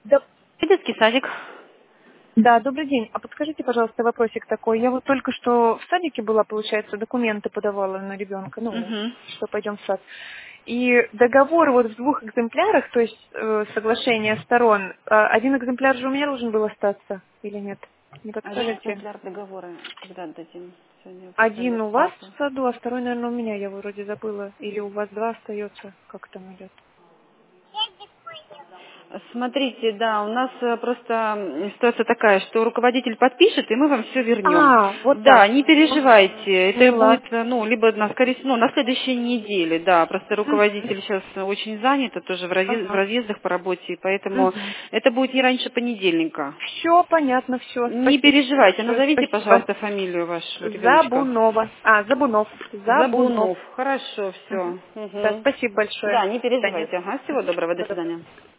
Да, Детский садик. да, добрый день. А подскажите, пожалуйста, вопросик такой. Я вот только что в садике была, получается, документы подавала на ребенка, ну, Угу. что пойдем в сад. И договор вот в 2 экземплярах, то есть соглашение сторон, один экземпляр же у меня должен был остаться или нет? Не Один подскажете? экземпляр договора. Когда дадим? Сегодня Один официальная у вас встреча. в саду, а второй, наверное, у меня, я вроде забыла. Или у вас 2 остается, как там идет? Смотрите, да, у нас просто ситуация такая, что руководитель подпишет, и мы вам все вернем. А, вот Да, так. не переживайте, это Поняла. будет, ну, либо на, скорее всего, ну, на следующей неделе, да, просто Мгм. руководитель сейчас очень занят, тоже в Ага. разъездах по работе, и поэтому это будет не раньше понедельника. Все понятно, все. Не Спасибо переживайте, большое. назовите, Спасибо. пожалуйста, фамилию вашего ребеночка. Забунова. Забунов. Забунов. Забунов. Хорошо, Мгм. все. Да, спасибо большое. Да, не До свидания. переживайте. Ага, всего доброго, до Всего доброго. свидания.